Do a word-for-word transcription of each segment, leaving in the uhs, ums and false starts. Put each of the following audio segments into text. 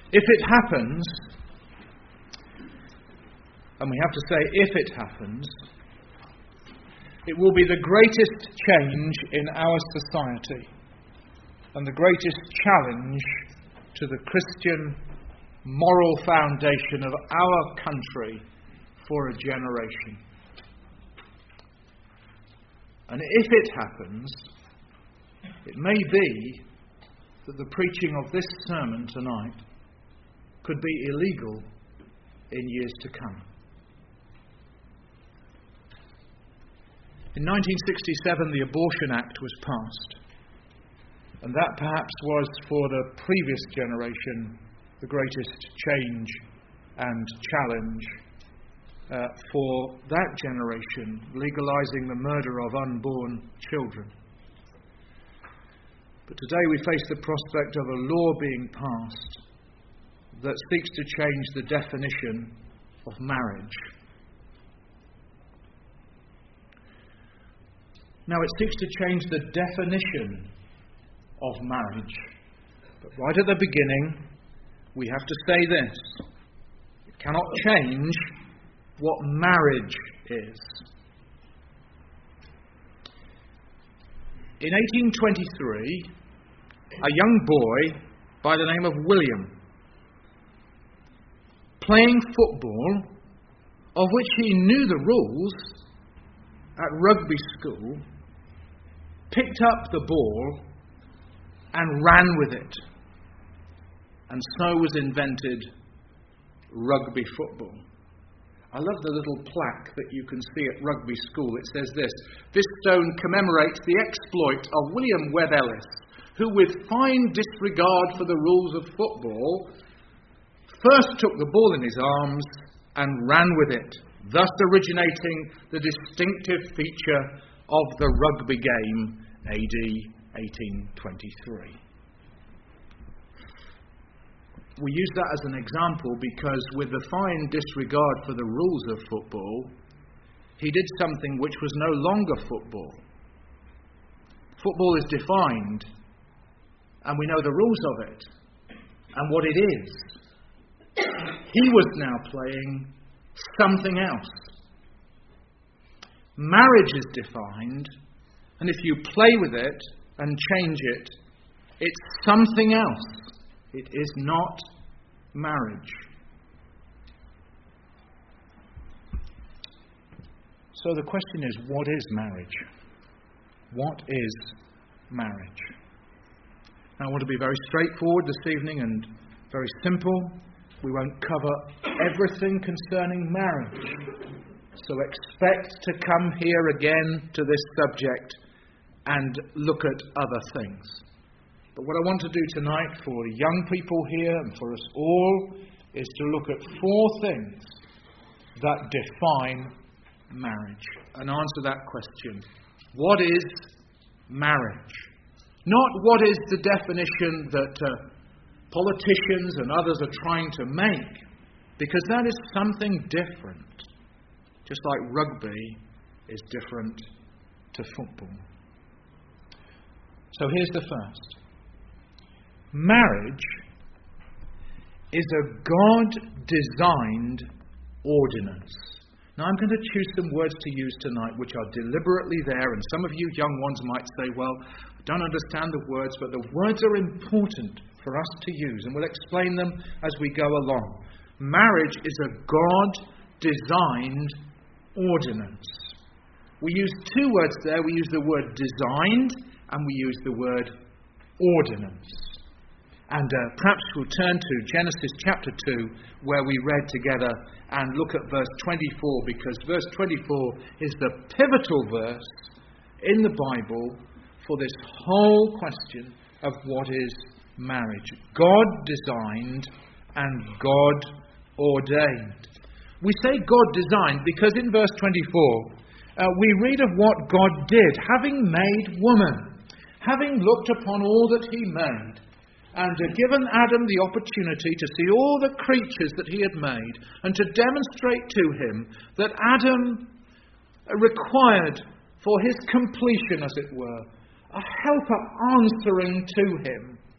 If it happens, and we have to say if it happens, it will be the greatest change in our society and the greatest challenge to the Christian moral foundation of our country for a generation. And if it happens, it may be that the preaching of this sermon tonight could be illegal in years to come. In nineteen sixty-seven, the Abortion Act was passed, and that perhaps was for the previous generation the greatest change and challenge uh, for that generation, legalising the murder of unborn children. But today we face the prospect of a law being passed that seeks to change the definition of marriage. Now, it seeks to change the definition of marriage. But right at the beginning, we have to say this: it cannot change what marriage is. In eighteen twenty-three, a young boy by the name of William, playing football, of which he knew the rules at rugby school, picked up the ball and ran with it. And so was invented rugby football. I love the little plaque that you can see at rugby school. It says this: "This stone commemorates the exploit of William Webb Ellis, who with fine disregard for the rules of football, first took the ball in his arms and ran with it, thus originating the distinctive feature of the rugby game, A D eighteen twenty-three. We use that as an example because with the fine disregard for the rules of football, he did something which was no longer football. Football is defined, and we know the rules of it, and what it is. He was now playing something else. Marriage is defined, and if you play with it and change it, it's something else. It is not marriage. So the question is, what is marriage? What is marriage? Now, I want to be very straightforward this evening and very simple. We won't cover everything concerning marriage. So expect to come here again to this subject and look at other things. But what I want to do tonight for young people here and for us all is to look at four things that define marriage and answer that question. What is marriage? Not what is the definition that uh, politicians and others are trying to make, because that is something different. Just like rugby is different to football. So here's the first. Marriage is a God-designed ordinance. Now, I'm going to choose some words to use tonight which are deliberately there, and some of you young ones might say, well, I don't understand the words, but the words are important for us to use, and we'll explain them as we go along. Marriage is a God-designed ordinance. We use two words there. We use the word designed, and we use the word ordinance. And uh, perhaps we'll turn to Genesis chapter two, where we read together, and look at verse twenty-four, because verse twenty-four is the pivotal verse in the Bible for this whole question of what is marriage. God designed and God ordained. We say God designed because in verse twenty-four, uh, we read of what God did, having made woman, having looked upon all that he made, and uh, given Adam the opportunity to see all the creatures that he had made, and to demonstrate to him that Adam required for his completion, as it were, a helper answering to him.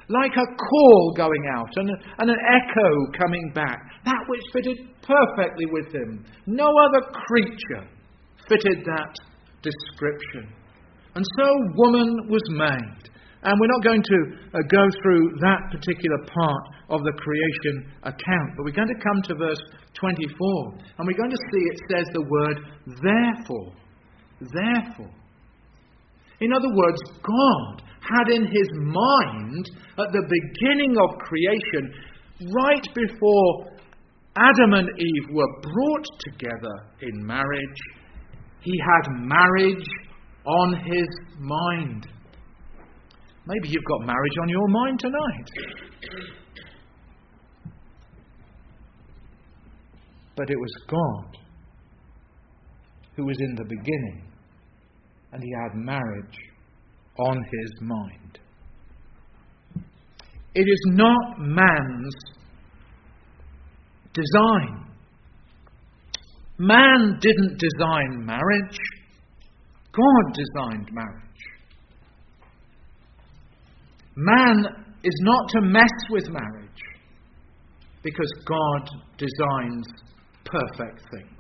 like a call going out and, and an echo coming back, that which fitted perfectly with him. No other creature fitted that description. And so woman was made. And we're not going to uh, go through that particular part of the creation account, but we're going to come to verse twenty-four, and we're going to see it says the word therefore. Therefore. In other words, God had in his mind at the beginning of creation, right before Adam and Eve were brought together in marriage, he had marriage on his mind. Maybe you've got marriage on your mind tonight. But it was God who was in the beginning, and he had marriage on his mind. It is not man's design. Man didn't design marriage. God designed marriage. Man is not to mess with marriage because God designs perfect things.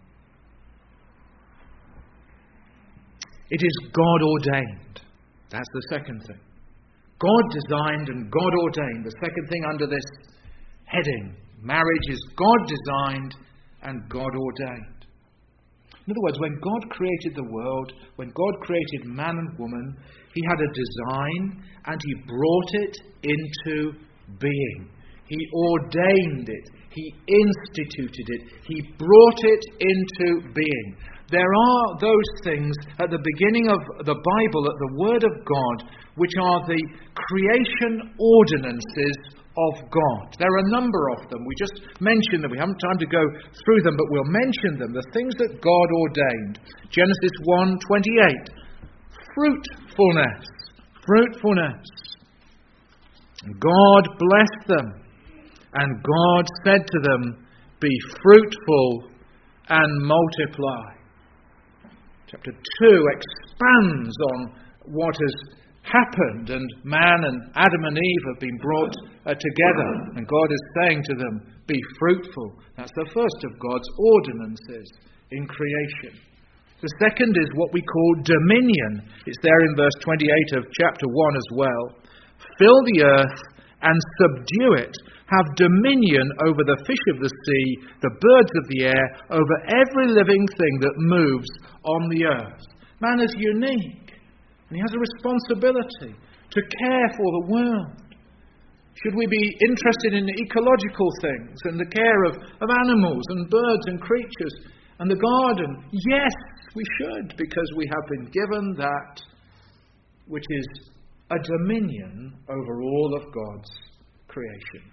It is God ordained. That's the second thing. God designed and God ordained. The second thing under this heading. Marriage is God designed and God ordained. In other words, when God created the world, when God created man and woman, he had a design and he brought it into being. He ordained it. He instituted it. He brought it into being. There are those things at the beginning of the Bible, at the Word of God, which are the creation ordinances of God. There are a number of them. We just mentioned them. We haven't time to go through them, but we'll mention them. The things that God ordained. Genesis one twenty-eight. Fruitfulness. Fruitfulness. God blessed them, and God said to them, be fruitful and multiply. Chapter two expands on what has happened, and man and Adam and Eve have been brought uh, together, and God is saying to them, be fruitful. That's the first of God's ordinances in creation. The second is what we call dominion. It's there in verse twenty-eight of chapter one as well. Fill the earth and subdue it. Have dominion over the fish of the sea, the birds of the air, over every living thing that moves on the earth. Man is unique, and he has a responsibility to care for the world. Should we be interested in ecological things and the care of, of animals and birds and creatures and the garden? Yes, we should, because we have been given that which is a dominion over all of God's creation.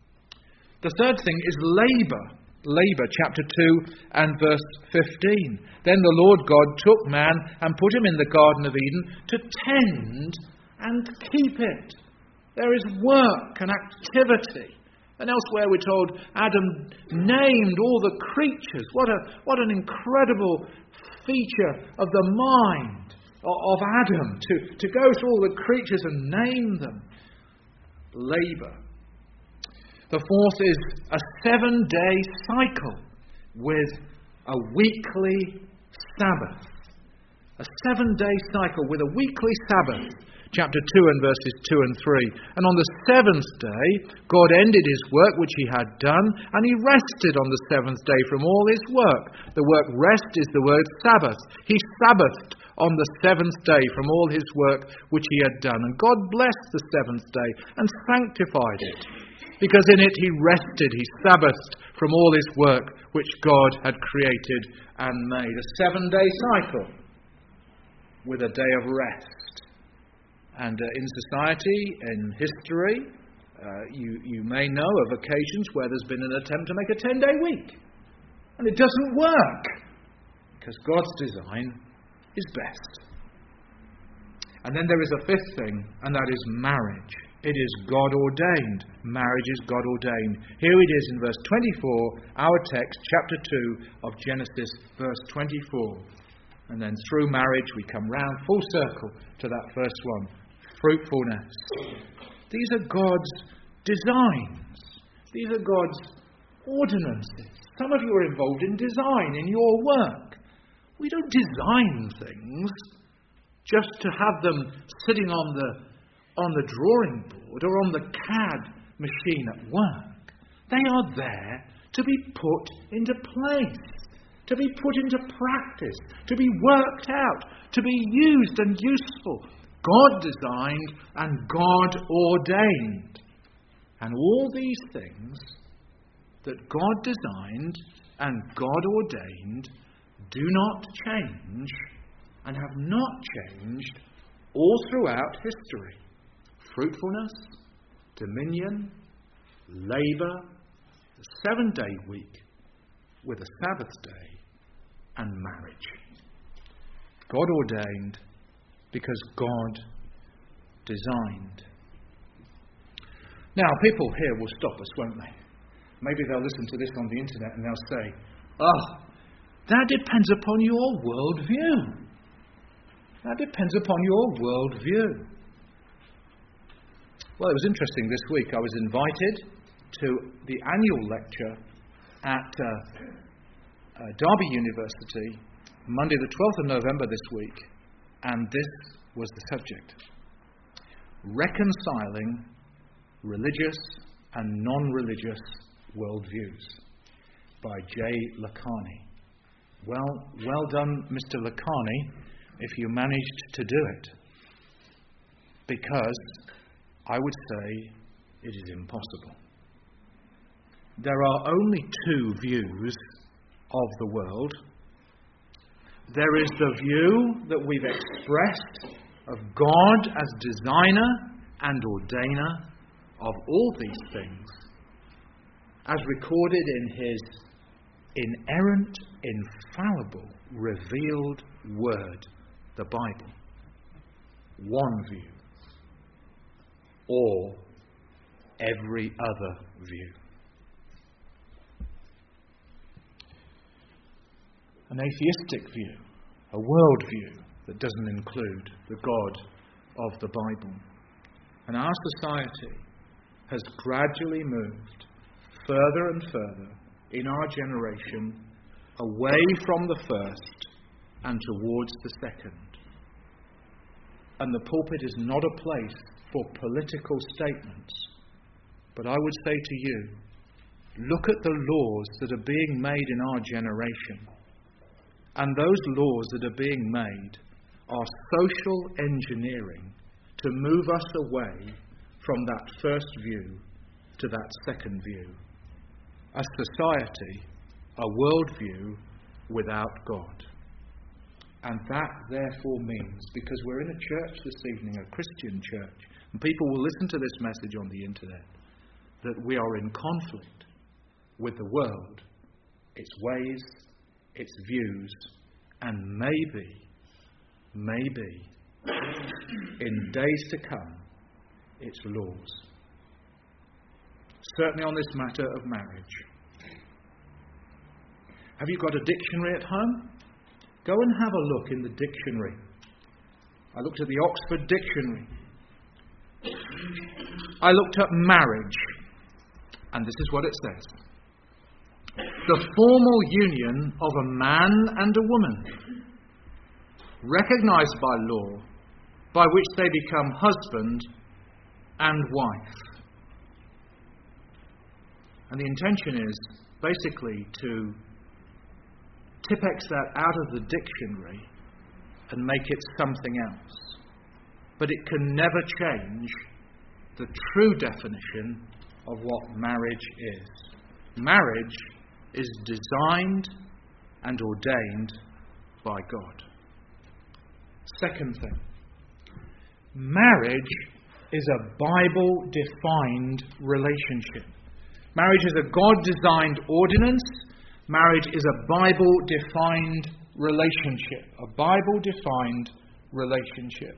The third thing is labour. Labour, chapter two and verse fifteen. Then the Lord God took man and put him in the Garden of Eden to tend and keep it. There is work and activity. And elsewhere we're told Adam named all the creatures. What a what an incredible feature of the mind of Adam, to, to go through all the creatures and name them. Labour. The fourth is a seven-day cycle with a weekly Sabbath. A seven-day cycle with a weekly Sabbath. Chapter two and verses two and three. And on the seventh day, God ended his work which he had done, and he rested on the seventh day from all his work. The word rest is the word Sabbath. He Sabbathed on the seventh day from all his work which he had done. And God blessed the seventh day and sanctified it, because in it he rested, he Sabbathed from all his work which God had created and made. A seven-day cycle with a day of rest. And uh, in society, in history, uh, you, you may know of occasions where there's been an attempt to make a ten-day week. And it doesn't work, because God's design is best. And then there is a fifth thing, and that is marriage. It is God ordained. Marriage is God ordained. Here it is in verse twenty-four, our text, chapter two of Genesis, verse twenty-four. And then through marriage we come round full circle to that first one. Fruitfulness. These are God's designs. These are God's ordinances. Some of you are involved in design in your work. We don't design things just to have them sitting on the on the drawing board or on the C A D machine at work. They are there to be put into place, to be put into practice, to be worked out, to be used and useful. God designed and God ordained. And all these things that God designed and God ordained do not change and have not changed all throughout history. Fruitfulness, dominion, labour, the seven-day week with a Sabbath day, and marriage. God ordained because God designed. Now, people here will stop us, won't they? Maybe they'll listen to this on the internet and they'll say, oh, that depends upon your worldview. That depends upon your worldview. Well, it was interesting this week. I was invited to the annual lecture at uh, uh, Derby University, Monday the twelfth of November this week, and this was the subject: reconciling religious and non-religious worldviews by Jay Lakhani. Well, well done, Mister Lakhani, if you managed to do it, because I would say it is impossible. There are only two views of the world. There is the view that we've expressed of God as designer and ordainer of all these things, as recorded in His inerrant, infallible, revealed Word, the Bible. One view, or every other view. An atheistic view, a worldview that doesn't include the God of the Bible. And our society has gradually moved further and further in our generation away from the first and towards the second. And the pulpit is not a place for political statements. But I would say to you, look at the laws that are being made in our generation. And those laws that are being made are social engineering to move us away from that first view to that second view. A society, a worldview without God. And that therefore means, because we're in a church this evening, a Christian church, and people will listen to this message on the internet, that we are in conflict with the world, its ways, its views, and maybe, maybe, in days to come, its laws. Certainly on this matter of marriage. Have you got a dictionary at home? Go and have a look in the dictionary. I looked at the Oxford Dictionary. I looked up marriage, and this is what it says. The formal union of a man and a woman, recognized by law, by which they become husband and wife. And the intention is basically to Tipex that out of the dictionary and make it something else. But it can never change the true definition of what marriage is. Marriage is designed and ordained by God. Second thing, marriage is a Bible-defined relationship. Marriage is a God-designed ordinance. Marriage is a Bible-defined relationship. A Bible-defined relationship.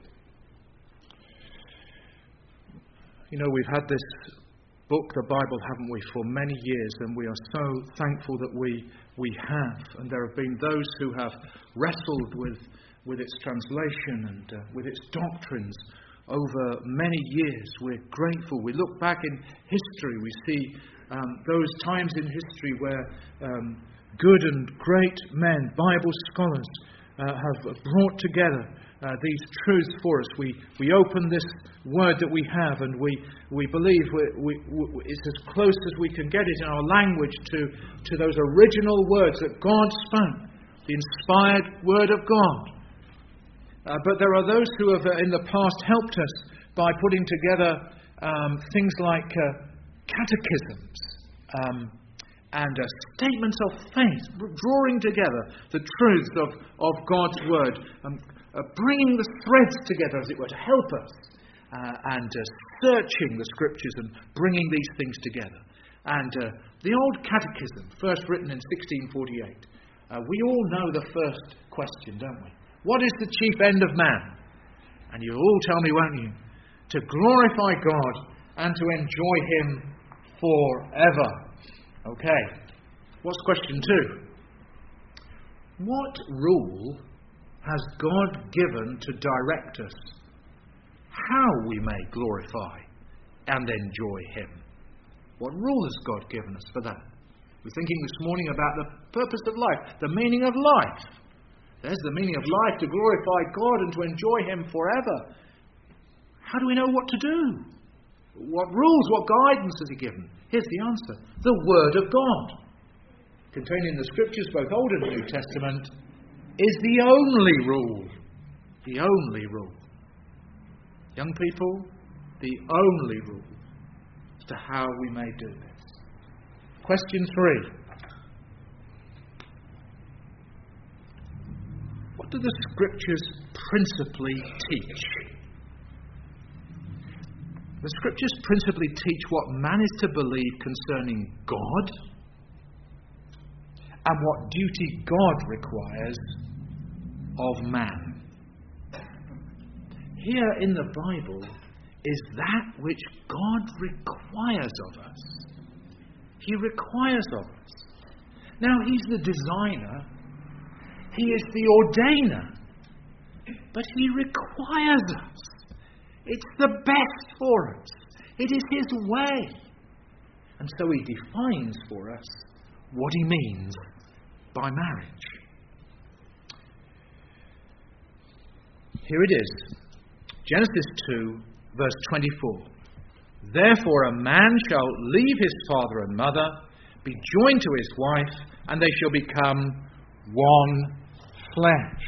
You know, we've had this book, the Bible, haven't we, for many years, and we are so thankful that we we have. And there have been those who have wrestled with, with its translation and uh, with its doctrines over many years. We're grateful. We look back in history. We see um, those times in history where um, good and great men, Bible scholars, uh, have brought together uh, these truths for us. We we open this word that we have, and we we believe we, we, we, it's as close as we can get it in our language to, to those original words that God spoke, the inspired word of God. Uh, but there are those who have uh, in the past helped us by putting together um, things like uh, catechisms um, and uh, statements of faith, drawing together the truths of, of God's word, um, uh, bringing the threads together, as it were, to help us, uh, and uh, searching the scriptures and bringing these things together. And uh, the old catechism, first written in sixteen forty-eight, uh, we all know the first question, don't we? What is the chief end of man? And you'll all tell me, won't you? To glorify God and to enjoy Him forever. Okay. What's question two? What rule has God given to direct us how we may glorify and enjoy Him? What rule has God given us for that? We're thinking this morning about the purpose of life, the meaning of life. There's the meaning of life, to glorify God and to enjoy Him forever. How do we know what to do? What rules, what guidance has He given? Here's the answer. The Word of God, contained in the Scriptures, both Old and New Testament, is the only rule. The only rule. Young people, the only rule as to how we may do this. Question three. What do the Scriptures principally teach? The Scriptures principally teach what man is to believe concerning God and what duty God requires of man. Here in the Bible is that which God requires of us. He requires of us. Now, He's the designer. He is the ordainer. But He requires us. It's the best for us. It is His way. And so He defines for us what He means by marriage. Here it is. Genesis two, verse twenty-four. Therefore a man shall leave his father and mother, be joined to his wife, and they shall become one flesh.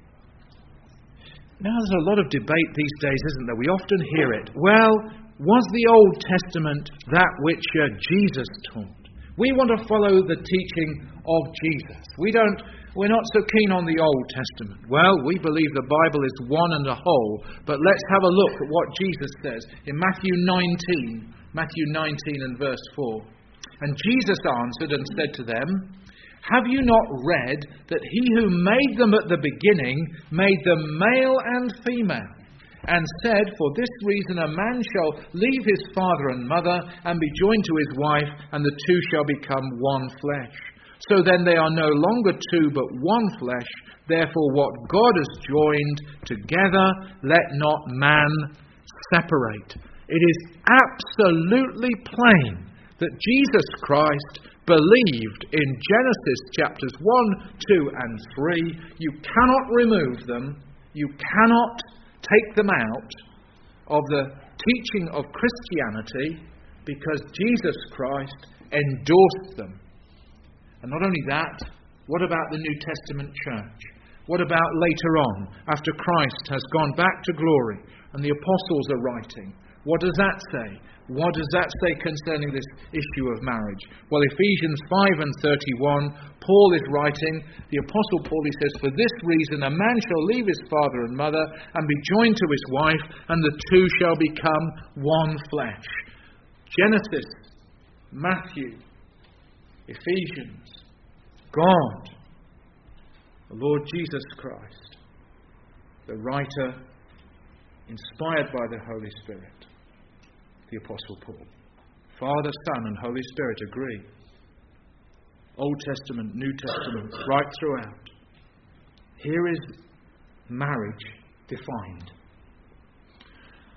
Now there's a lot of debate these days, isn't there? We often hear it. Well, was the Old Testament that which uh, Jesus taught? We want to follow the teaching of Jesus. We don't, we're not so keen on the Old Testament. Well, we believe the Bible is one and a whole, but let's have a look at what Jesus says in Matthew nineteen, Matthew nineteen and verse four. And Jesus answered and said to them, have you not read that He who made them at the beginning made them male and female, and said, for this reason a man shall leave his father and mother and be joined to his wife, and the two shall become one flesh. So then they are no longer two but one flesh. Therefore what God has joined together, let not man separate. It is absolutely plain that Jesus Christ believed in Genesis chapters one, two and three. You cannot remove them. You cannot take them out of the teaching of Christianity, because Jesus Christ endorsed them. And not only that, what about the New Testament church? What about later on, after Christ has gone back to glory and the apostles are writing? What does that say? What does that say concerning this issue of marriage? Well, Ephesians five and thirty-one, Paul is writing, the Apostle Paul, he says, for this reason a man shall leave his father and mother and be joined to his wife, and the two shall become one flesh. Genesis, Matthew, Ephesians, God, the Lord Jesus Christ, the writer inspired by the Holy Spirit, the Apostle Paul. Father, Son, and Holy Spirit agree. Old Testament, New Testament, right throughout. Here is marriage defined.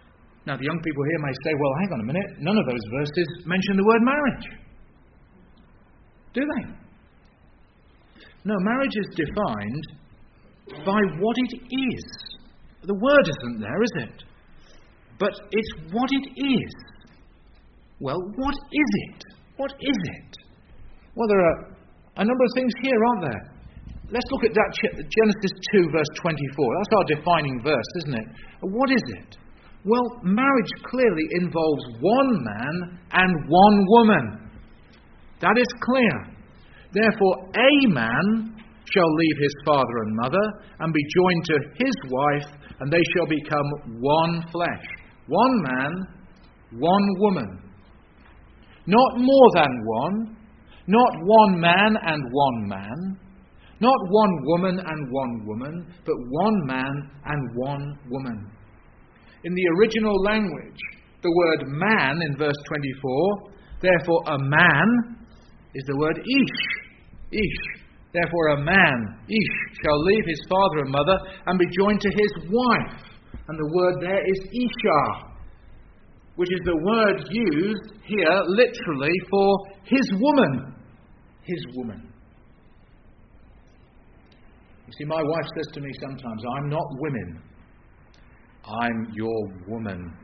Now, the young people here may say, well, hang on a minute, none of those verses mention the word marriage. Do they? No, marriage is defined by what it is. The word isn't there, is it? But it's what it is. Well, what is it? What is it? Well, there are a number of things here, aren't there? Let's look at that Genesis two, verse twenty-four. That's our defining verse, isn't it? What is it? Well, marriage clearly involves one man and one woman. That is clear. Therefore, a man shall leave his father and mother and be joined to his wife, and they shall become one flesh. One man, one woman. Not more than one. Not one man and one man. Not one woman and one woman, but one man and one woman. In the original language, the word man in verse twenty-four, therefore a man, is the word ish. Ish. Therefore a man, ish, shall leave his father and mother and be joined to his wife. And the word there is isha, which is the word used here literally for his woman. His woman. You see, my wife says to me sometimes, I'm not women. I'm your woman.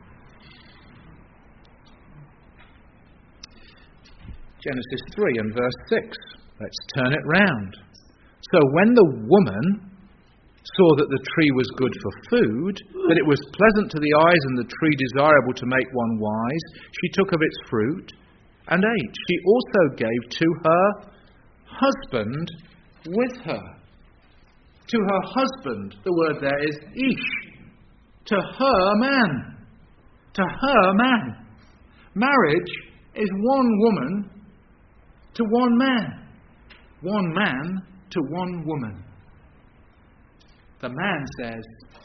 Genesis three and verse six. Let's turn it round. So when the woman saw that the tree was good for food, that it was pleasant to the eyes and the tree desirable to make one wise, she took of its fruit and ate. She also gave to her husband with her. To her husband, the word there is ish. To her man. To her man. Marriage is one woman to one man. One man to one woman. The man says,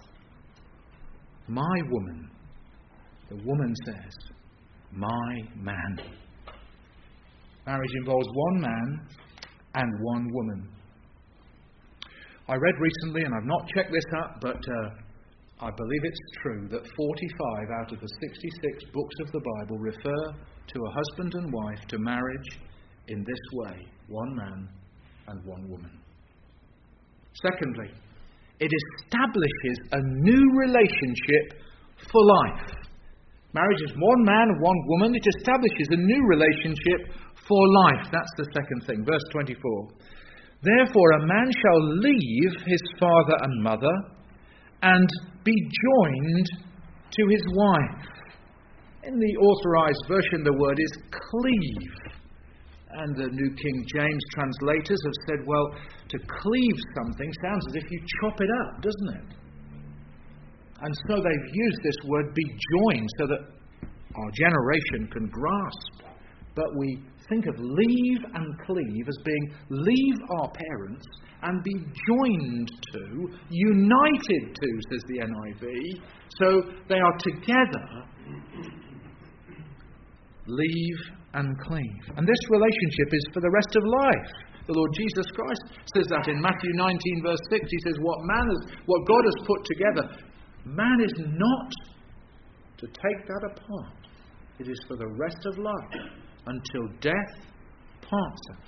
my woman. The woman says, my man. Marriage involves one man and one woman. I read recently, and I've not checked this up, but uh, I believe it's true, that forty-five out of the sixty-six books of the Bible refer to a husband and wife, to marriage in this way, one man and one woman. Secondly, it establishes a new relationship for life. Marriage is one man and one woman. It establishes a new relationship for life. That's the second thing. Verse twenty-four. Therefore a man shall leave his father and mother and be joined to his wife. In the Authorized Version, the word is cleave. And the New King James translators have said, well, to cleave something sounds as if you chop it up, doesn't it? And so they've used this word be joined so that our generation can grasp. But we think of leave and cleave as being leave our parents and be joined to, united to, says the N I V. So they are together, leave and cleave. And this relationship is for the rest of life. The Lord Jesus Christ says that in Matthew nineteen, verse six. He says, what man has, what God has put together, man is not to take that apart. It is for the rest of life, until death parts us.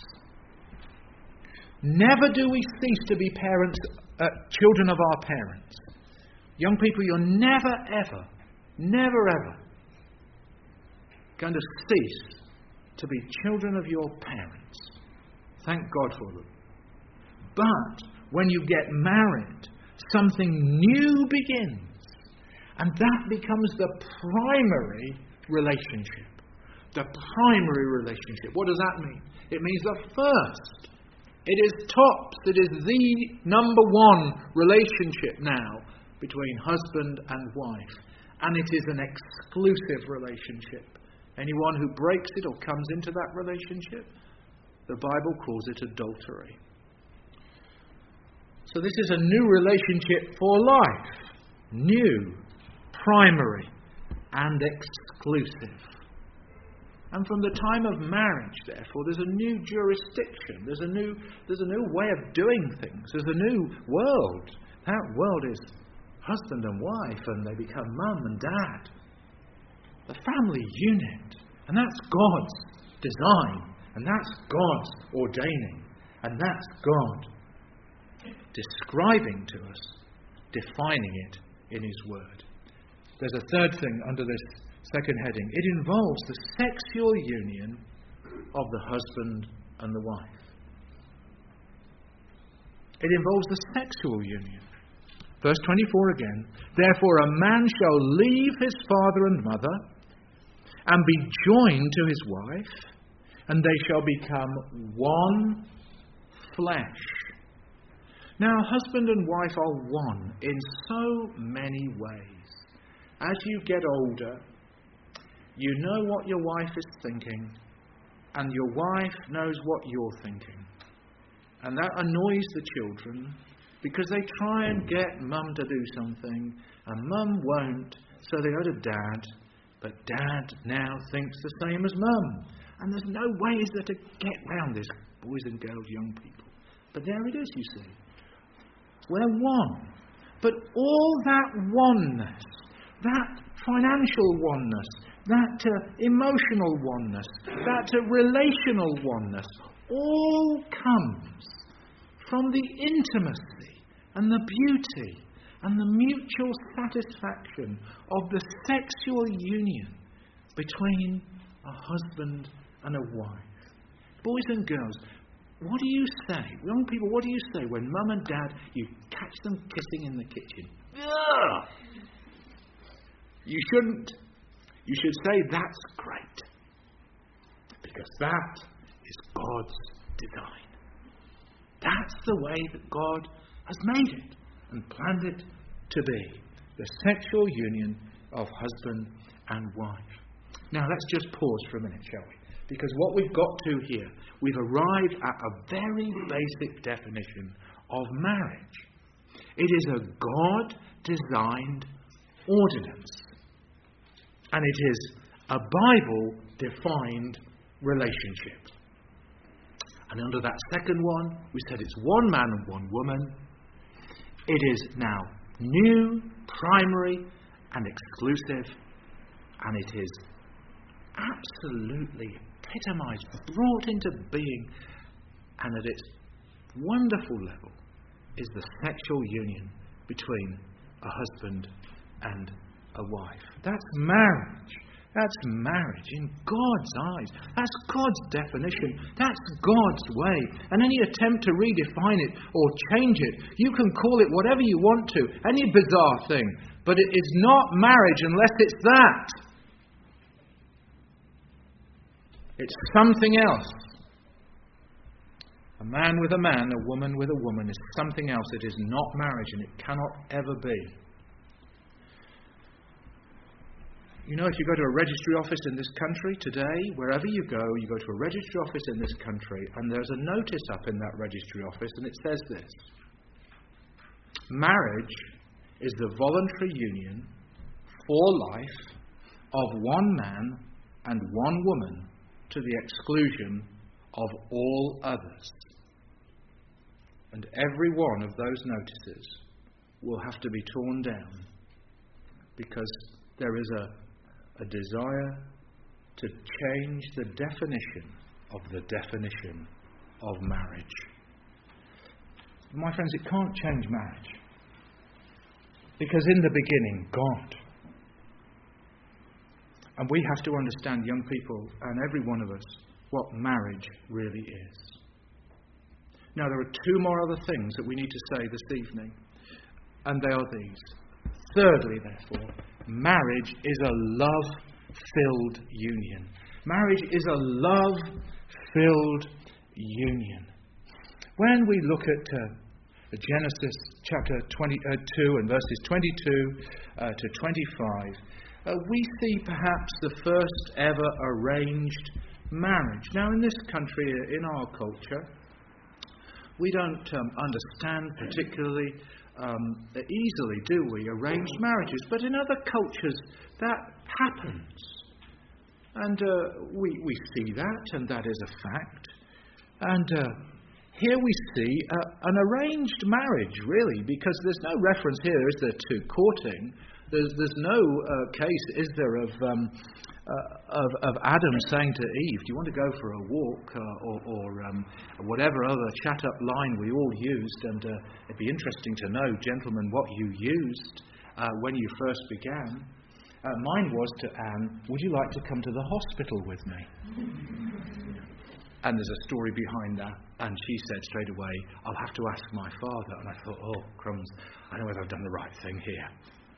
Never do we cease to be parents, uh, children of our parents. Young people, you're never, ever, never, ever going to cease to be children of your parents. Thank God for them. But when you get married, something new begins. And that becomes the primary relationship. The primary relationship. What does that mean? It means the first. It is tops. It is the number one relationship now between husband and wife. And it is an exclusive relationship. Anyone who breaks it or comes into that relationship, the Bible calls it adultery. So this is a new relationship for life. New, primary, and exclusive. And from the time of marriage, therefore, there's a new jurisdiction. There's a new, there's a new way of doing things. There's a new world. That world is husband and wife, and they become mum and dad. the family unit. And that's God's design. And that's God's ordaining. And that's God describing to us, defining it in His Word. There's a third thing under this second heading. It involves the sexual union of the husband and the wife. It involves the sexual union. Verse twenty-four again. Therefore a man shall leave his father and mother and be joined to his wife, and they shall become one flesh. Now, husband and wife are one in so many ways. As you get older, you know what your wife is thinking, and your wife knows what you're thinking. And that annoys the children, because they try and get mum to do something, and mum won't, so they go to dad, but dad now thinks the same as mum. And there's no way is there to get round this, boys and girls, young people. But there it is, you see. We're one. But all that oneness, that financial oneness, that uh, emotional oneness, that uh, relational oneness, all comes from the intimacy and the beauty and the mutual satisfaction of the sexual union between a husband and a wife. Boys and girls, what do you say? Young people, what do you say when mum and dad, you catch them kissing in the kitchen? Ugh! You shouldn't. You should say, that's great. Because that is God's design. That's the way that God has made it and planned it to be. The sexual union of husband and wife. Now let's just pause for a minute, shall we? Because what we've got to here, we've arrived at a very basic definition of marriage. It is a God-designed ordinance. And it is a Bible-defined relationship. And under that second one, we said it's one man and one woman. It is now new, primary, and exclusive. And it is absolutely epitomized, brought into being, and at its wonderful level is the sexual union between a husband and a wife. That's marriage. That's marriage in God's eyes. That's God's definition. That's God's way. And any attempt to redefine it or change it, you can call it whatever you want to, any bizarre thing, but it is not marriage unless it's that. It's something else. A man with a man, a woman with a woman is something else. It is not marriage, and it cannot ever be. You know, if you go to a registry office in this country today, wherever you go, you go to a registry office in this country, and there's a notice up in that registry office, and it says this: marriage is the voluntary union for life of one man and one woman to the exclusion of all others. And every one of those notices will have to be torn down, because there is a a desire to change the definition of the definition of marriage. My friends, it can't change marriage, because in the beginning, God. And we have to understand, young people, and every one of us, what marriage really is. Now, there are two more other things that we need to say this evening, and they are these. Thirdly, therefore, marriage is a love-filled union. Marriage is a love-filled union. When we look at uh, Genesis chapter twenty-two and verses twenty-two uh, to twenty-five, uh, we see perhaps the first ever arranged marriage. Now, in this country, in our culture, we don't um, understand particularly Um, easily, do we, arranged marriages? But in other cultures, that happens. And uh, we, we see that, and that is a fact. And uh, here we see uh, an arranged marriage, really, because there's no reference here, is there, to courting. There's, there's no uh, case, is there, of, um, uh, of of Adam saying to Eve, do you want to go for a walk, uh, or, or um, whatever other chat-up line we all used, and uh, it'd be interesting to know, gentlemen, what you used uh, when you first began. Uh, mine was to Anne, would you like to come to the hospital with me? And there's a story behind that. And she said straight away, I'll have to ask my father. And I thought, oh, crumbs, I know whether I've done the right thing here.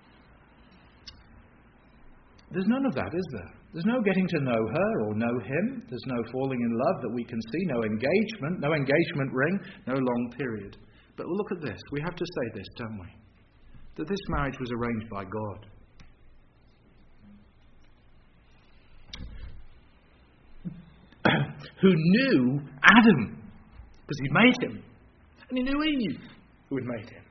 There's none of that, is there? There's no getting to know her or know him. There's no falling in love that we can see, no engagement, no engagement ring, no long period. But look at this. We have to say this, don't we? That this marriage was arranged by God. Who knew Adam, because he made him. And he knew Eve, who had made him.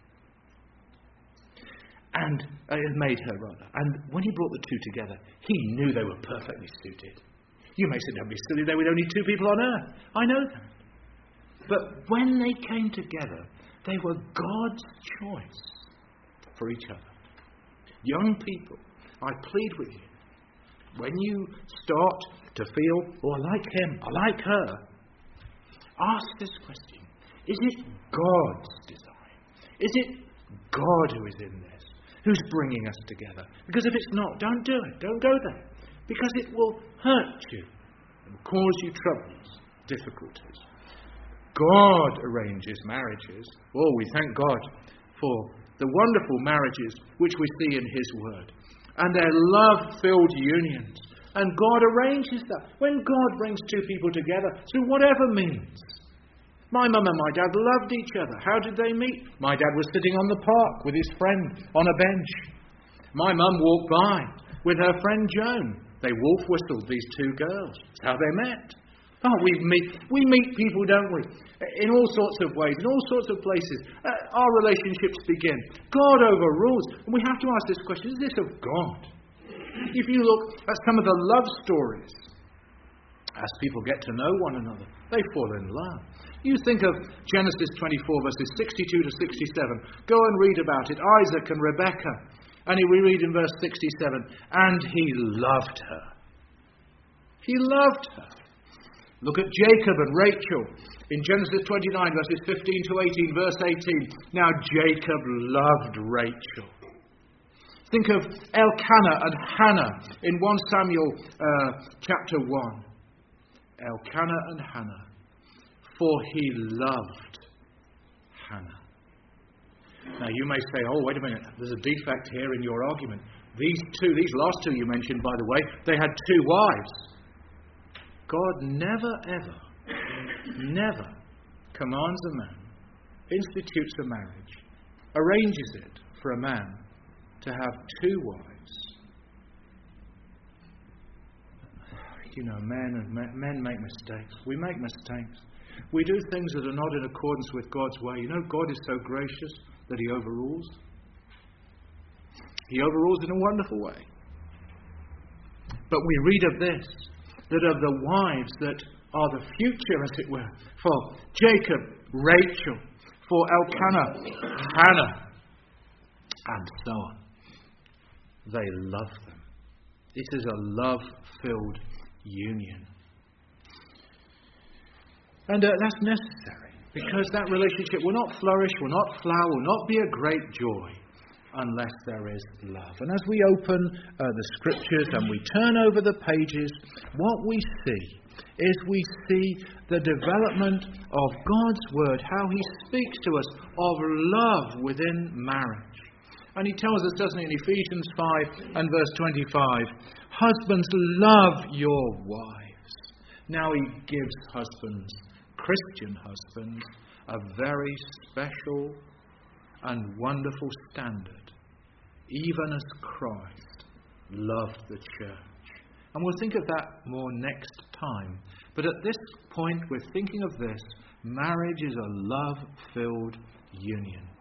And uh, had made her, rather. And when he brought the two together, he knew they were perfectly suited. You may say, don't be silly, there were only two people on earth. I know that. But when they came together, they were God's choice for each other. Young people, I plead with you, when you start to feel, oh, I like him, I like her, ask this question. Is it God's design? Is it God who is in this? Who's bringing us together? Because if it's not, don't do it. Don't go there. Because it will hurt you. It will cause you troubles, difficulties. God arranges marriages. Oh, we thank God for the wonderful marriages which we see in His Word. And their love-filled unions. And God arranges that. When God brings two people together, through whatever means. My mum and my dad loved each other. How did they meet? My dad was sitting on the park with his friend on a bench. My mum walked by with her friend Joan. They wolf-whistled, these two girls. That's how they met. Oh, we meet, we meet people, don't we? In all sorts of ways, in all sorts of places. Uh, our relationships begin. God overrules. And we have to ask this question, is this of God? If you look at some of the love stories, as people get to know one another, they fall in love. You think of Genesis twenty-four, verses sixty-two to sixty-seven. Go and read about it. Isaac and Rebekah. And we read in verse sixty-seven, and he loved her. He loved her. Look at Jacob and Rachel. In Genesis twenty-nine, verses fifteen to eighteen, verse eighteen. Now Jacob loved Rachel. Think of Elkanah and Hannah in First Samuel uh, chapter one. Elkanah and Hannah. For he loved Hannah. Now you may say, oh, wait a minute, there's a defect here in your argument. These two, these last two you mentioned, by the way, they had two wives. God never, ever, never commands a man, institutes a marriage, arranges it for a man to have two wives. You know, men and men, men make mistakes. We make mistakes. We do things that are not in accordance with God's way. You know, God is so gracious that He overrules. He overrules in a wonderful way. But we read of this, that of the wives that are the future, as it were, for Jacob, Rachel, for Elkanah, Hannah, and so on. They love them. This is a love-filled union. And uh, that's necessary, because that relationship will not flourish, will not flower, will not be a great joy unless there is love. And as we open uh, the Scriptures and we turn over the pages, what we see is we see the development of God's Word, how He speaks to us of love within marriage. And He tells us, doesn't He, in Ephesians five and verse twenty-five, husbands, love your wives. Now He gives husbands, Christian husbands, a very special and wonderful standard, even as Christ loved the church. And we'll think of that more next time. But at this point, we're thinking of this. Marriage is a love-filled union.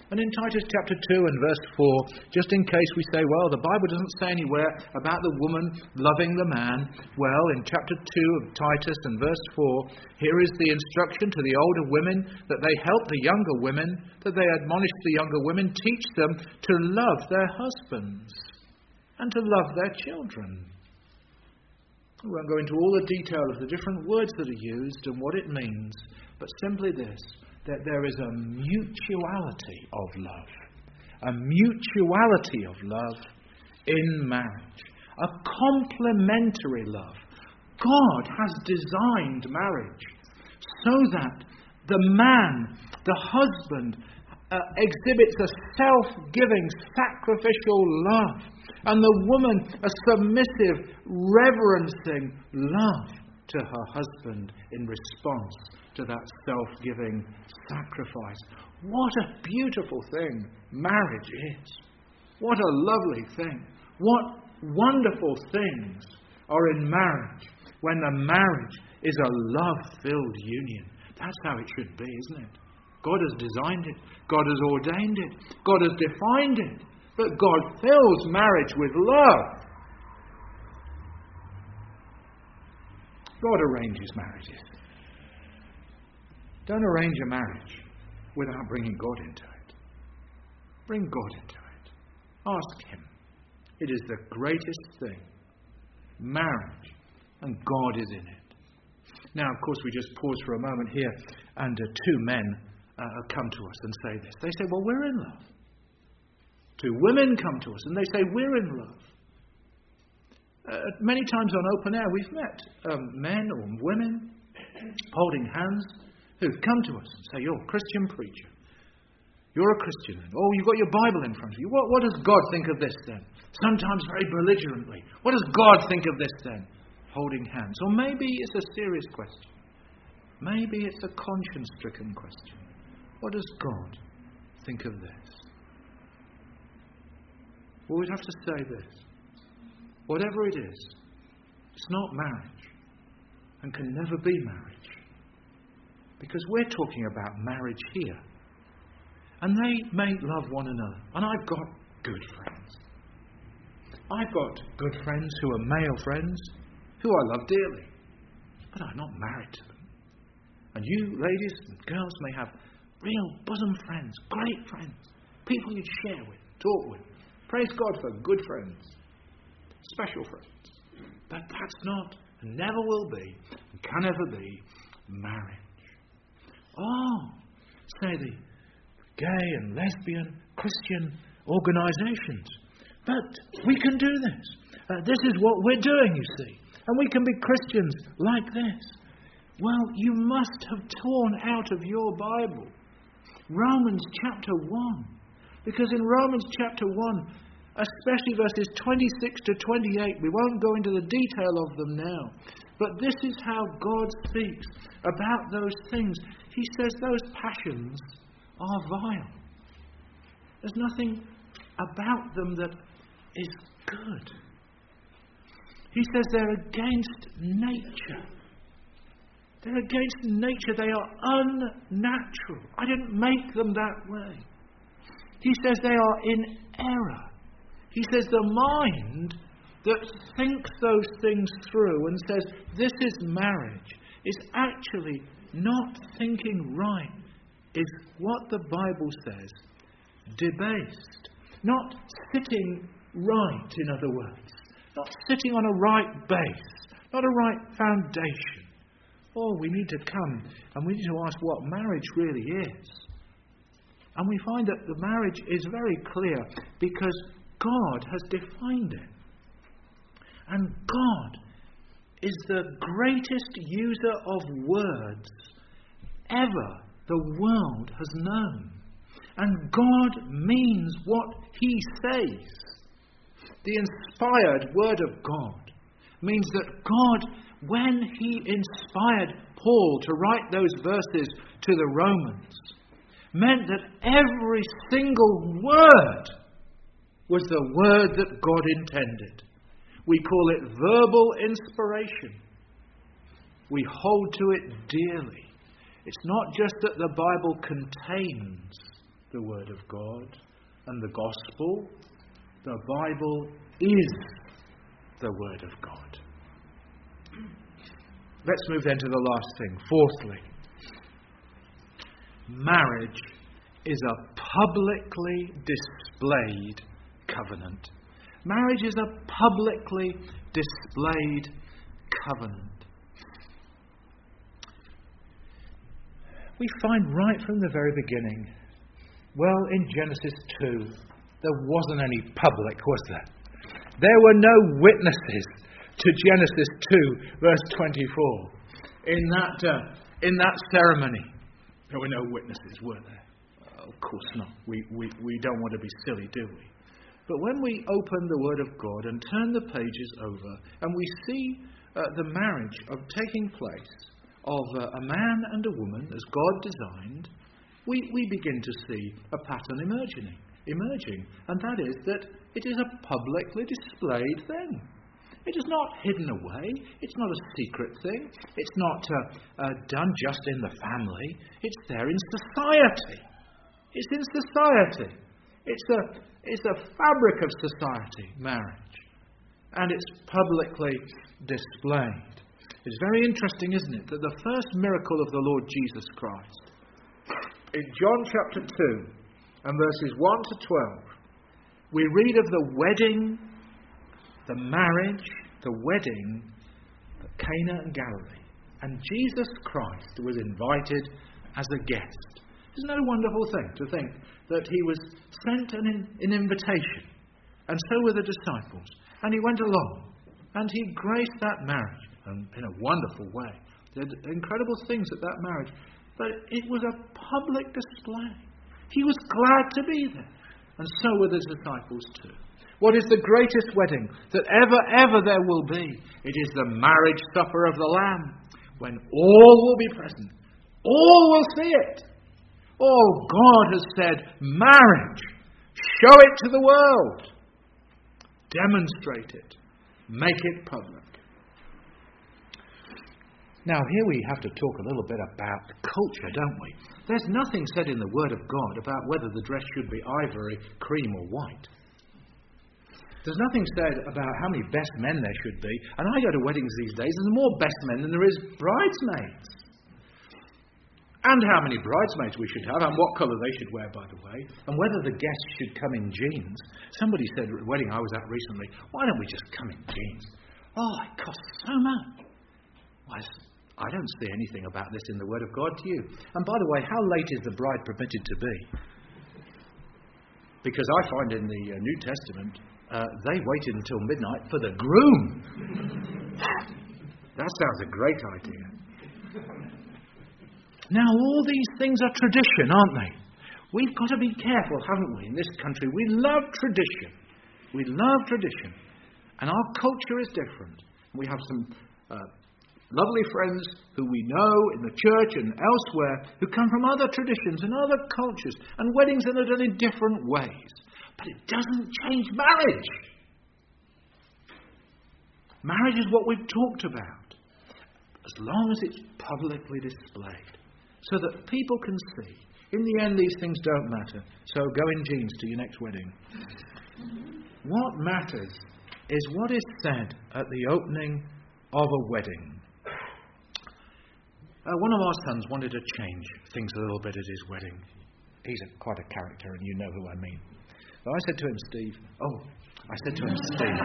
And in Titus chapter two and verse four, just in case we say, well, the Bible doesn't say anywhere about the woman loving the man. Well, in chapter two of Titus and verse four, here is the instruction to the older women that they help the younger women, that they admonish the younger women, teach them to love their husbands and to love their children. We won't go into all the detail of the different words that are used and what it means, but simply this, that there is a mutuality of love. A mutuality of love in marriage. A complementary love. God has designed marriage so that the man, the husband, uh, exhibits a self-giving, sacrificial love. And the woman, a submissive, reverencing love to her husband in response to that self-giving sacrifice. What a beautiful thing marriage is. What a lovely thing. What wonderful things are in marriage when the marriage is a love-filled union. That's how it should be, isn't it? God has designed it. God has ordained it. God has defined it. But God fills marriage with love. God arranges marriages. Don't arrange a marriage without bringing God into it. Bring God into it. Ask Him. It is the greatest thing. Marriage. And God is in it. Now, of course, we just pause for a moment here, and uh, two men uh, come to us and say this. They say, well, we're in love. Two women come to us and they say, we're in love. Uh, many times on open air, we've met um, men or women holding hands who've come to us and say, you're a Christian preacher. You're a Christian. Oh, you've got your Bible in front of you. What, what does God think of this then? Sometimes very belligerently. What does God think of this then? Holding hands. Or maybe it's a serious question. Maybe it's a conscience-stricken question. What does God think of this? Well, we'd have to say this. Whatever it is, it's not marriage and can never be marriage. Because we're talking about marriage here. And they may love one another. And I've got good friends. I've got good friends who are male friends who I love dearly. But I'm not married to them. And you ladies and girls may have real bosom friends, great friends, people you'd share with, talk with. Praise God for good friends, special friends. But that's not, and never will be, and can never be, marriage. Oh, say the gay and lesbian Christian organisations. But we can do this. Uh, this is what we're doing, you see. And we can be Christians like this. Well, you must have torn out of your Bible Romans chapter one. Because in Romans chapter one, especially verses twenty-six to twenty-eight, we won't go into the detail of them now, but this is how God speaks about those things. He says those passions are vile. There's nothing about them that is good. He says they're against nature. They're against nature. They are unnatural. I didn't make them that way. He says they are in error. He says the mind that thinks those things through and says this is marriage is actually not thinking right, is what the Bible says, debased. Not sitting right, in other words. Not sitting on a right base. Not a right foundation. Oh, we need to come and we need to ask what marriage really is. And we find that the marriage is very clear because God has defined it. And God is the greatest user of words ever the world has known. And God means what He says. The inspired Word of God means that God, when He inspired Paul to write those verses to the Romans, meant that every single word was the word that God intended. We call it verbal inspiration. We hold to it dearly. It's not just that the Bible contains the Word of God and the Gospel. The Bible is the Word of God. Let's move then to the last thing. Fourthly, marriage is a publicly displayed covenant. Marriage is a publicly displayed covenant. We find right from the very beginning, well, in Genesis two, there wasn't any public, was there? There were no witnesses to Genesis two, verse twenty-four. In that, uh, in that ceremony, there were no witnesses, were there? Uh, of course not. We, we, we don't want to be silly, do we? But when we open the Word of God and turn the pages over, and we see uh, the marriage of taking place of uh, a man and a woman as God designed, we, we begin to see a pattern emerging, emerging, and that is that it is a publicly displayed thing. It is not hidden away. It's not a secret thing. It's not uh, uh, done just in the family. It's there in society. It's in society. It's a, it's a fabric of society, marriage. And it's publicly displayed. It's very interesting, isn't it, that the first miracle of the Lord Jesus Christ, in John chapter two and verses one to twelve, we read of the wedding, the marriage, the wedding at Cana in Galilee. And Jesus Christ was invited as a guest. Isn't that a wonderful thing, to think that he was sent an, an invitation, and so were the disciples. And he went along, and he graced that marriage and in a wonderful way. Did incredible things at that marriage. But it was a public display. He was glad to be there. And so were the disciples too. What is the greatest wedding that ever, ever there will be? It is the marriage supper of the Lamb, when all will be present. All will see it. Oh, God has said, marriage, show it to the world. Demonstrate it. Make it public. Now, here we have to talk a little bit about culture, don't we? There's nothing said in the Word of God about whether the dress should be ivory, cream or white. There's nothing said about how many best men there should be. And I go to weddings these days, and there's more best men than there is bridesmaids. And how many bridesmaids we should have, and what colour they should wear, by the way, and whether the guests should come in jeans. Somebody said at a wedding I was at recently, why don't we just come in jeans? Oh, it costs so much. Why, I don't see anything about this in the Word of God to you. And by the way, how late is the bride permitted to be? Because I find in the uh, New Testament, uh, they waited until midnight for the groom. That sounds a great idea. Now, all these things are tradition, aren't they? We've got to be careful, haven't we, in this country? We love tradition. We love tradition. And our culture is different. We have some uh, lovely friends who we know in the church and elsewhere who come from other traditions and other cultures, and weddings that are done in different ways. But it doesn't change marriage. Marriage is what we've talked about, as long as it's publicly displayed, so that people can see. In the end, these things don't matter. So go in jeans to your next wedding. What matters is what is said at the opening of a wedding. Uh, one of our sons wanted to change things a little bit at his wedding. He's a, quite a character, and you know who I mean. So I said to him, Steve, oh, I said to him, Steve,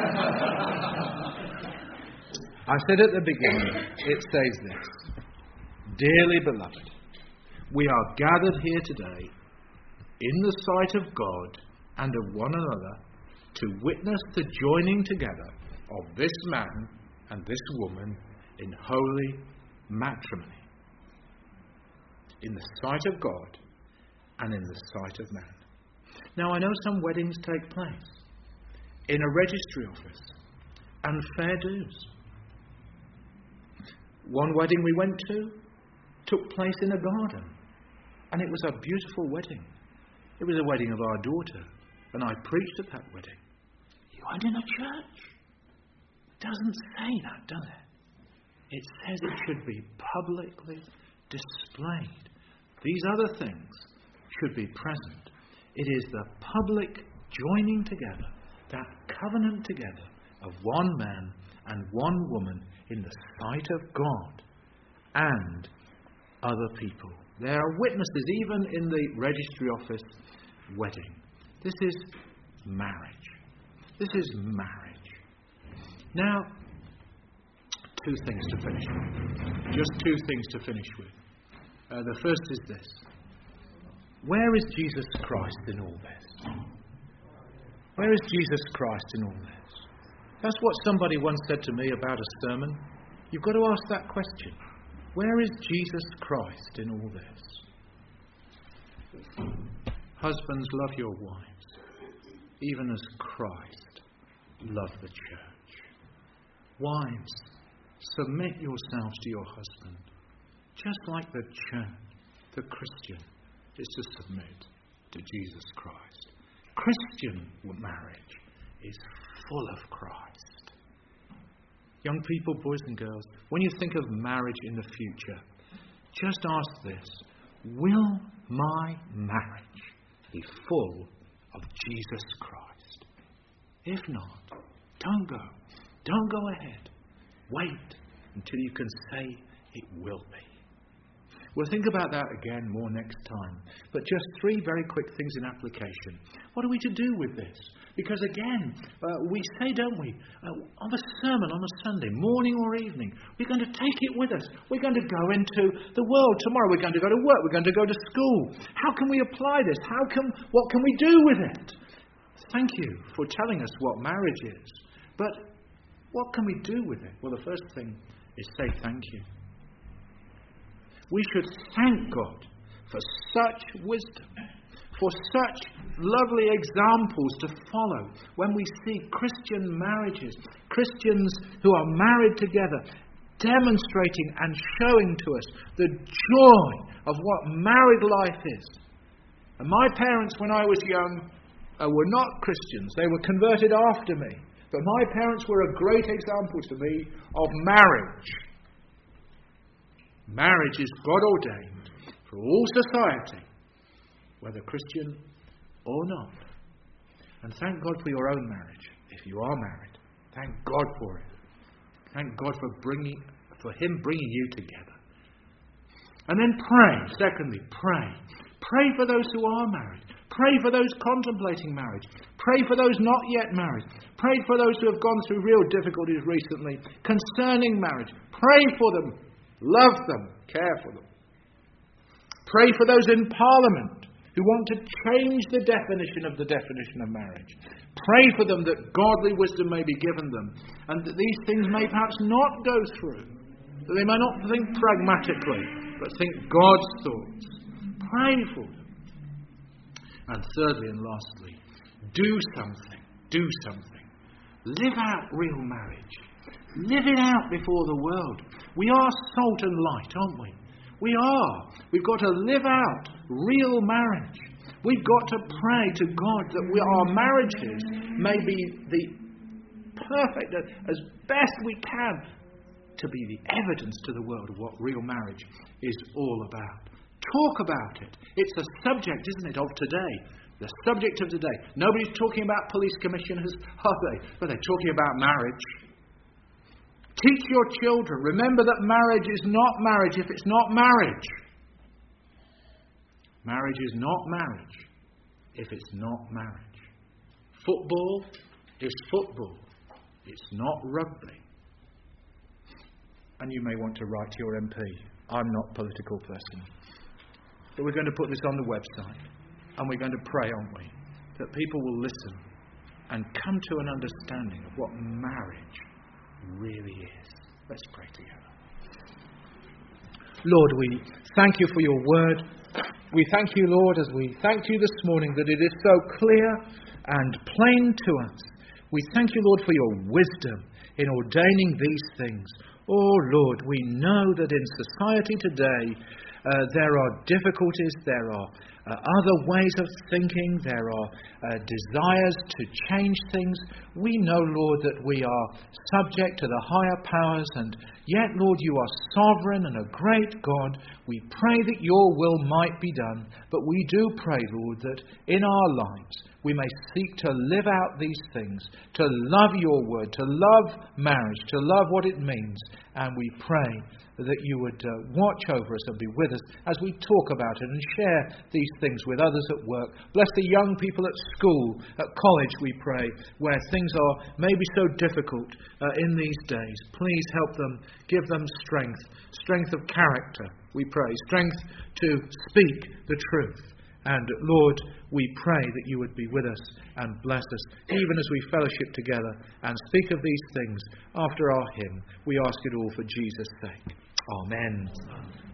I said at the beginning, it says this, dearly beloved, we are gathered here today in the sight of God and of one another to witness the joining together of this man and this woman in holy matrimony, in the sight of God and in the sight of man. Now, I know some weddings take place in a registry office and fair dues. One wedding we went to took place in a garden, and it was a beautiful wedding. It was a wedding of our daughter, and I preached at that wedding. You weren't in a church. It doesn't say that, does it? It says it should be publicly displayed. These other things should be present. It is the public joining together, that covenant together of one man and one woman in the sight of God and other people. There are witnesses even in the registry office wedding. This is marriage. This is marriage. Now, two things to finish with. Just two things to finish with. Uh, the first is this. Where is Jesus Christ in all this? Where is Jesus Christ in all this? That's what somebody once said to me about a sermon. You've got to ask that question. Where is Jesus Christ in all this? Husbands, love your wives, even as Christ loved the church. Wives, submit yourselves to your husband, just like the church, the Christian, is to submit to Jesus Christ. Christian marriage is full of Christ. Young people, boys and girls, when you think of marriage in the future, just ask this: will my marriage be full of Jesus Christ? If not, don't go. Don't go ahead. Wait until you can say it will be. We'll think about that again more next time. But just three very quick things in application. What are we to do with this? Because again, uh, we say, don't we, uh, of a sermon on a Sunday, morning or evening, we're going to take it with us. We're going to go into the world tomorrow. We're going to go to work. We're going to go to school. How can we apply this? How can, what can we do with it? Thank you for telling us what marriage is. But what can we do with it? Well, the first thing is say thank you. We should thank God for such wisdom, for such lovely examples to follow when we see Christian marriages, Christians who are married together, demonstrating and showing to us the joy of what married life is. And my parents, when I was young, uh, were not Christians. They were converted after me. But my parents were a great example to me of marriage. Marriage is God ordained for all society, whether Christian or not. And thank God for your own marriage, if you are married. Thank God for it. Thank God for bringing, for Him bringing you together. And then pray. Secondly, pray. Pray for those who are married. Pray for those contemplating marriage. Pray for those not yet married. Pray for those who have gone through real difficulties recently concerning marriage. Pray for them. Love them. Care for them. Pray for those in Parliament who want to change the definition of the definition of marriage. Pray for them that godly wisdom may be given them and that these things may perhaps not go through. That they may not think pragmatically, but think God's thoughts. Pray for them. And thirdly and lastly, do something. Do something. Live out real marriage. Live it out before the world. We are salt and light, aren't we? We are. We've got to live out real marriage. We've got to pray to God that we, our marriages may be the perfect, as best we can, to be the evidence to the world of what real marriage is all about. Talk about it. It's a subject, isn't it, of today. The subject of today. Nobody's talking about police commissioners, are they? But they're talking about marriage. Teach your children. Remember that marriage is not marriage if it's not marriage. Marriage is not marriage if it's not marriage. Football is football. It's not rugby. And you may want to write to your M P. I'm not a political person. But we're going to put this on the website. And we're going to pray, aren't we? That people will listen and come to an understanding of what marriage really is. Let's pray together. Lord, we thank you for your word. We thank you, Lord, as we thank you this morning that it is so clear and plain to us. We thank you, Lord, for your wisdom in ordaining these things. Oh, Lord, we know that in society today uh, there are difficulties, there are uh, other ways of thinking. There are uh, desires to change things. We know, Lord, that we are subject to the higher powers, and yet, Lord, you are sovereign and a great God. We pray that your will might be done, but we do pray, Lord, that in our lives we may seek to live out these things, to love your word, to love marriage, to love what it means. And we pray that you would uh, watch over us and be with us as we talk about it and share these things with others at work. Bless the young people at school, at college, we pray, where things are maybe so difficult uh, in these days. Please help them, give them strength, strength of character, we pray, strength to speak the truth. And Lord, we pray that you would be with us and bless us, even as we fellowship together and speak of these things after our hymn. We ask it all for Jesus' sake. Amen.